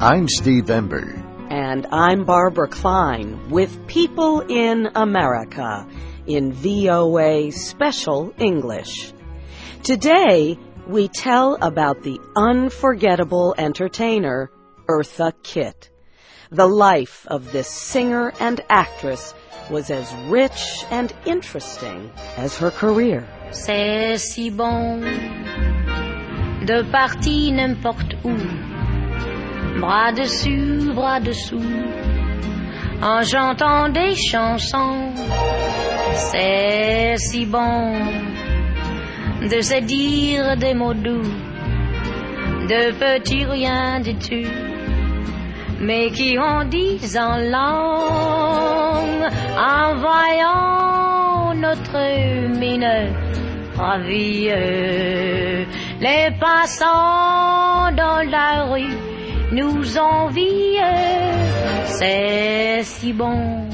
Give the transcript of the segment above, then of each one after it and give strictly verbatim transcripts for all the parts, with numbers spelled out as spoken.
I'm Steve Ember. And I'm Barbara Klein with People in America in V O A Special English. Today, we tell about the unforgettable entertainer, Eartha Kitt. The life of this singer and actress was as rich and interesting as her career. C'est si bon de partir n'importe où, bras dessus, bras dessous, en chantant des chansons. C'est si bon de se dire des mots doux, de petits rien du tout, mais qui en disent en langue, en voyant notre mine ravie. Les passants dans la rue nous envient. C'est si bon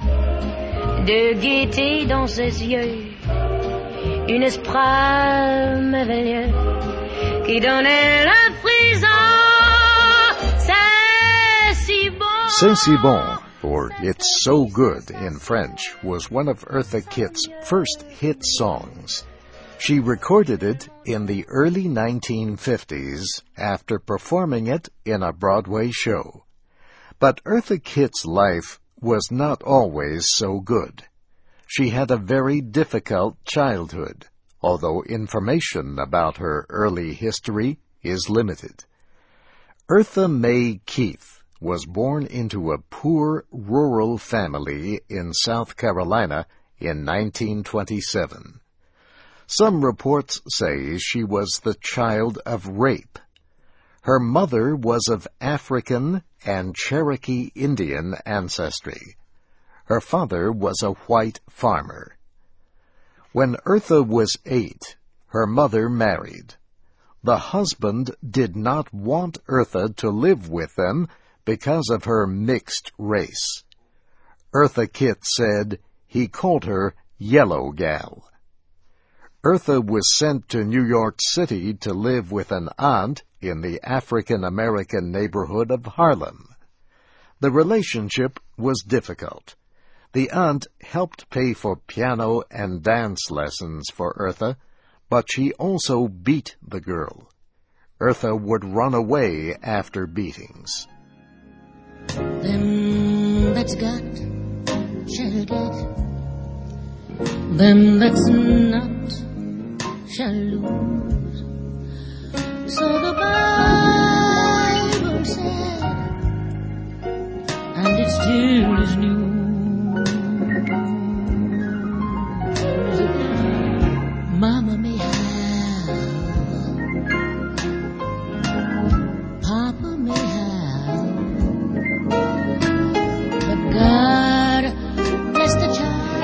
de guetter dans ses yeux une esprit merveilleux qui donnait le frisson. C'est si bon. C'est si bon, or It's So Good in French, was one of Eartha Kitt's first hit songs. She recorded it in the early nineteen fifties after performing it in a Broadway show. But Eartha Kitt's life was not always so good. She had a very difficult childhood, although information about her early history is limited. Eartha Mae Keith was born into a poor rural family in South Carolina in nineteen twenty-seven. Some reports say she was the child of rape. Her mother was of African and Cherokee Indian ancestry. Her father was a white farmer. When Eartha was eight, her mother married. The husband did not want Eartha to live with them because of her mixed race. Eartha Kitt said he called her Yellow Gal. Eartha was sent to New York City to live with an aunt in the African-American neighborhood of Harlem. The relationship was difficult. The aunt helped pay for piano and dance lessons for Eartha, but she also beat the girl. Eartha would run away after beatings. Them that's got shall get, them that's not shall lose. So the Bible said, and it still is news. Mama may have, Papa may have, but God bless the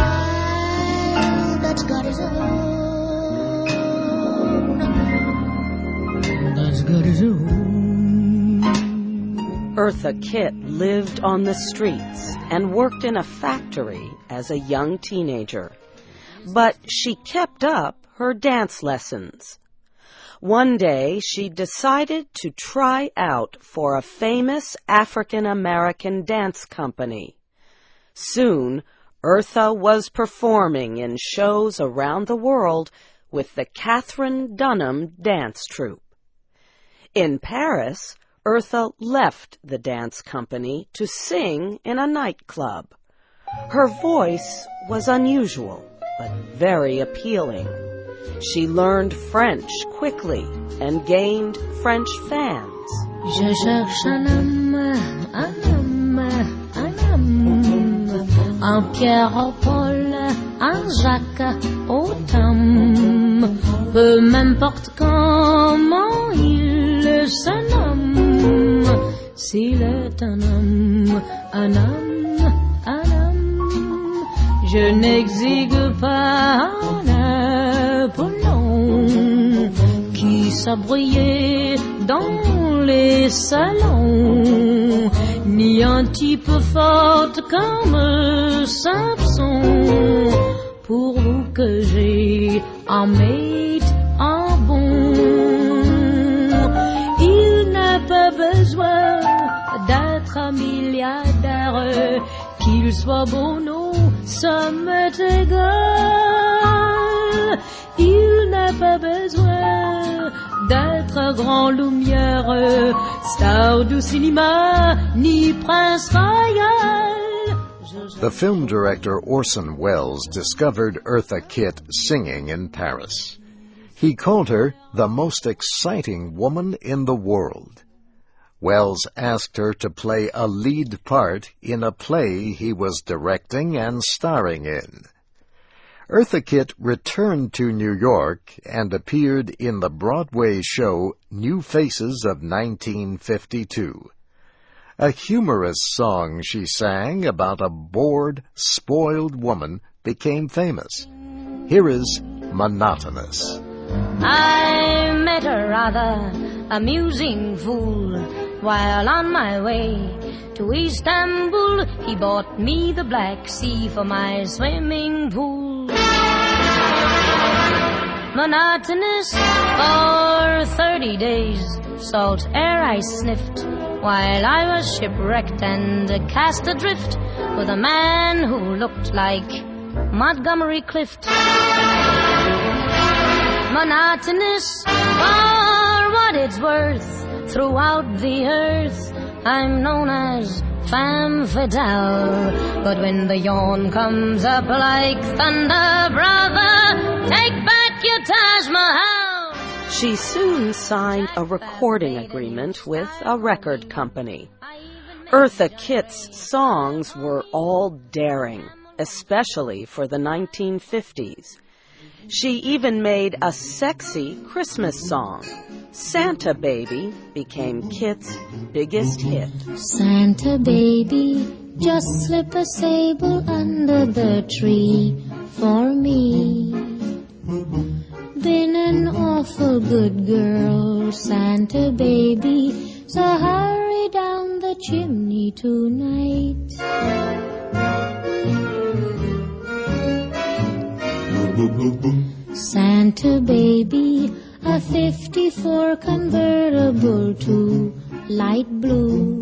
child that's got his own. That's got his own. Eartha Kitt lived on the streets and worked in a factory as a young teenager. But she kept up her dance lessons. One day, she decided to try out for a famous African-American dance company. Soon, Eartha was performing in shows around the world with the Katherine Dunham dance troupe. In Paris, Eartha left the dance company to sing in a nightclub. Her voice was unusual, but very appealing. She learned French quickly and gained French fans. Je cherche un homme, un homme, un homme, un Pierre, au Paul, un Jacques, au Tom, peu m'importe comment il se nomme, s'il est un homme, un homme, un homme, je n'exigue pas un Apollon qui s'abrillait dans les salons, ni un type fort comme Samson, pourvu que j'ai un mate en bon. Il n'a pas besoin soit milliardaire, qu'il soit beau, non, ça m'est égal. Il n'a pas besoin d'être grand lumière, star du cinéma, ni prince royal. The film director Orson Welles discovered Eartha Kitt singing in Paris. He called her the most exciting woman in the world. Welles asked her to play a lead part in a play he was directing and starring in. Eartha Kitt returned to New York and appeared in the Broadway show New Faces of nineteen fifty-two. A humorous song she sang about a bored, spoiled woman became famous. Here is Monotonous. I met a rather amusing fool while on my way to Istanbul. He bought me the Black Sea for my swimming pool. Monotonous for thirty days, salt air I sniffed while I was shipwrecked and cast adrift with a man who looked like Montgomery Clift. Monotonous for what it's worth, throughout the earth I'm known as femme fatale. But when the yawn comes up like thunder, brother, take back your Taj Mahal. She soon signed a recording agreement with a record company. Eartha Kitt's songs were all daring, especially for the nineteen fifties. She even made a sexy Christmas song. Santa Baby became Kitt's biggest hit. Santa baby, just slip a sable under the tree for me. Been an awful good girl, Santa baby, so hurry down the chimney tonight. Santa baby, a fifty-four convertible to light blue.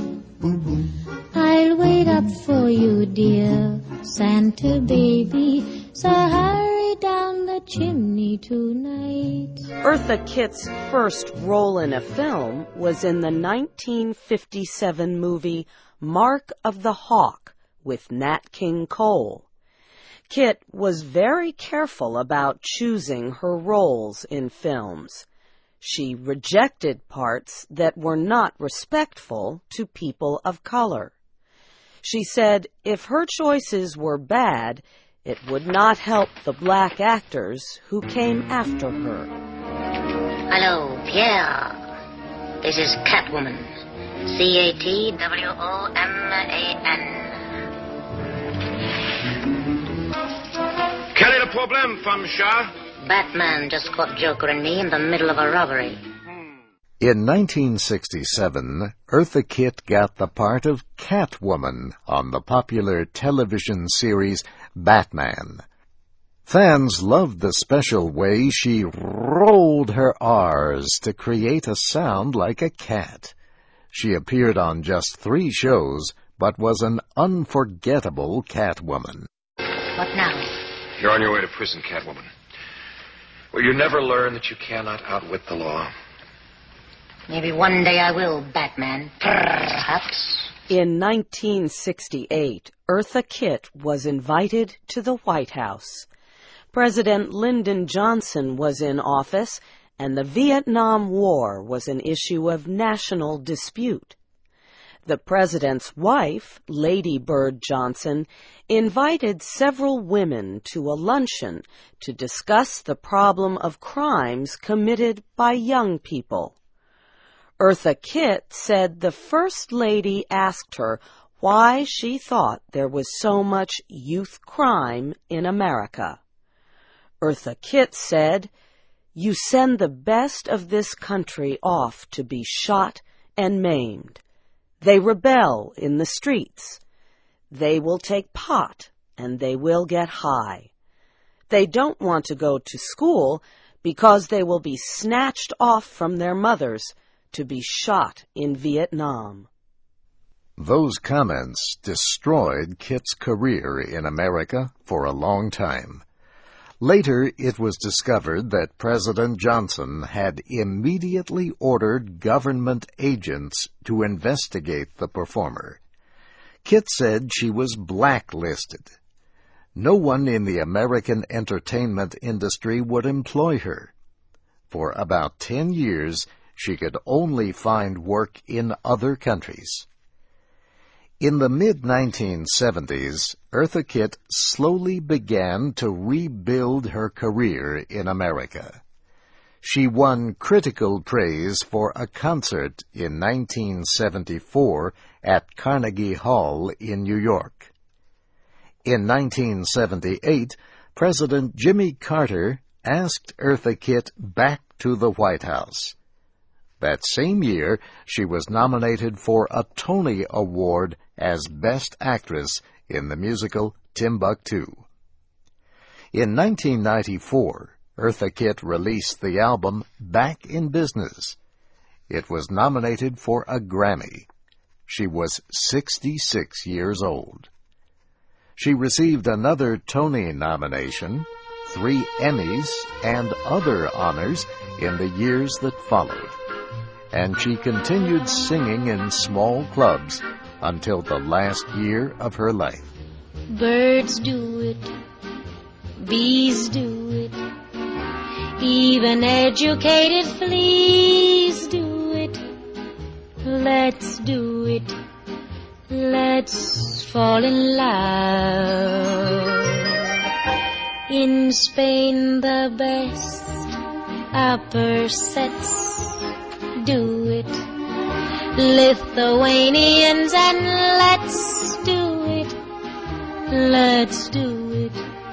I'll wait up for you, dear Santa baby, so hurry down the chimney tonight. Eartha Kitt's first role in a film was in the nineteen fifty-seven movie Mark of the Hawk with Nat King Cole. Kitt was very careful about choosing her roles in films. She rejected parts that were not respectful to people of color. She said if her choices were bad, it would not help the black actors who came after her. Hello, Pierre. This is Catwoman. C A T W O M A N. Quel est le problème, femme chat? Batman just caught Joker and me in the middle of a robbery. In nineteen sixty-seven, Eartha Kitt got the part of Catwoman on the popular television series Batman. Fans loved the special way she rolled her R's to create a sound like a cat. She appeared on just three shows, but was an unforgettable Catwoman. What now? You're on your way to prison, Catwoman. Will you never learn that you cannot outwit the law? Maybe one day I will, Batman. Perhaps. In nineteen sixty-eight, Eartha Kitt was invited to the White House. President Lyndon Johnson was in office, and the Vietnam War was an issue of national dispute. The president's wife, Lady Bird Johnson, invited several women to a luncheon to discuss the problem of crimes committed by young people. Eartha Kitt said the First Lady asked her why she thought there was so much youth crime in America. Eartha Kitt said, "You send the best of this country off to be shot and maimed. They rebel in the streets. They will take pot and they will get high. They don't want to go to school because they will be snatched off from their mothers to be shot in Vietnam." Those comments destroyed Kit's career in America for a long time. Later, it was discovered that President Johnson had immediately ordered government agents to investigate the performer. Kit said she was blacklisted. No one in the American entertainment industry would employ her. For about ten years, she could only find work in other countries. In the mid nineteen seventies, Eartha Kitt slowly began to rebuild her career in America. She won critical praise for a concert in nineteen seventy-four at Carnegie Hall in New York. In nineteen seventy-eight, President Jimmy Carter asked Eartha Kitt back to the White House. That same year, she was nominated for a Tony Award as Best Actress in the musical Timbuktu. In nineteen ninety-four, Eartha Kitt released the album Back in Business. It was nominated for a Grammy. She was sixty-six years old. She received another Tony nomination, three Emmys, and other honors in the years that followed. And she continued singing in small clubs until the last year of her life. Birds do it, bees do it, even educated fleas do it. Let's do it, let's fall in love. In Spain the best upper sets do it, Lithuanians, and let's do it, let's do it,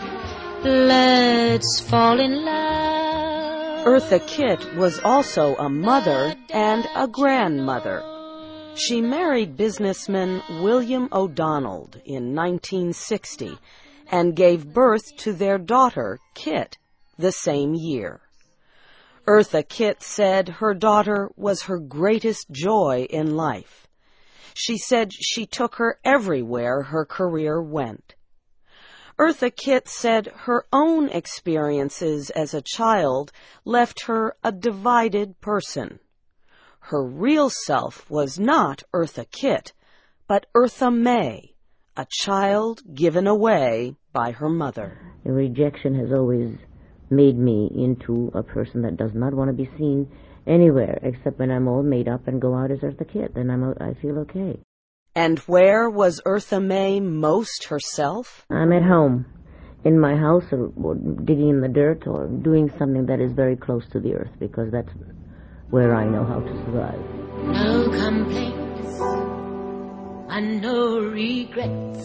let's fall in love. Eartha Kitt was also a mother and a grandmother. She married businessman William O'Donnell in nineteen sixty and gave birth to their daughter, Kit, the same year. Eartha Kitt said her daughter was her greatest joy in life. She said she took her everywhere her career went. Eartha Kitt said her own experiences as a child left her a divided person. Her real self was not Eartha Kitt, but Eartha May, a child given away by her mother. The rejection has always made me into a person that does not want to be seen anywhere except when I'm all made up and go out as Eartha Kitt. Then I'm, I feel okay. And where was Eartha May most herself? I'm at home, in my house, or, or digging in the dirt, or doing something that is very close to the earth, because that's where I know how to survive. No complaints and no regrets.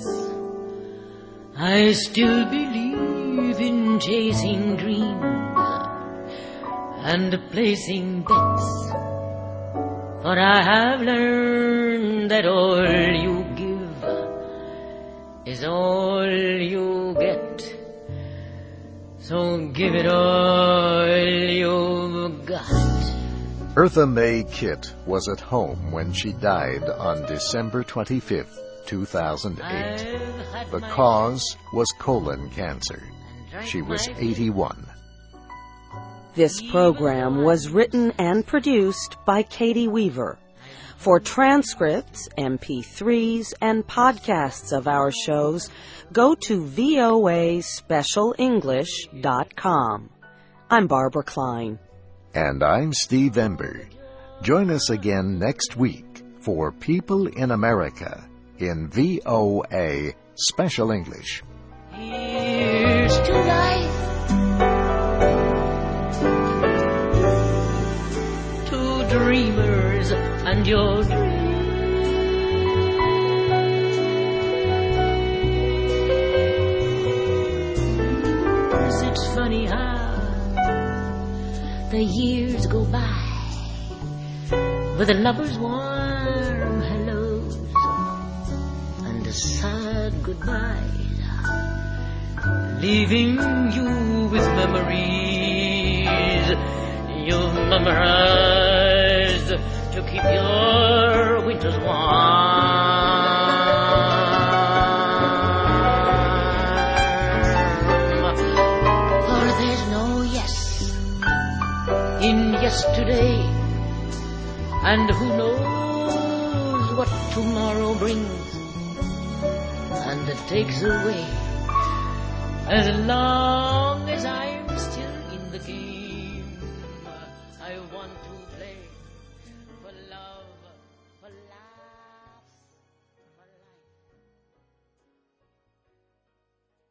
I still believe in chasing dreams and placing bets, for I have learned that all you give is all you get. So give it all you've got. Eartha May Kitt was at home when she died on December twenty-fifth, two thousand eight. The cause was colon cancer. She was eighty-one. This program was written and produced by Katie Weaver. For transcripts, M P threes, and podcasts of our shows, go to V O A special english dot com. I'm Barbara Klein. And I'm Steve Ember. Join us again next week for People in America in V O A Special English. Here's to life, to dreamers and your dreams. It's funny how the years go by with a lover's warm hellos and a sad goodbye, leaving you with memories you've memorized. to keep your winters warm. For there's no yes in yesterday, and who knows what tomorrow brings and it takes away. As long as I'm still in the game, I want to play for love, for life.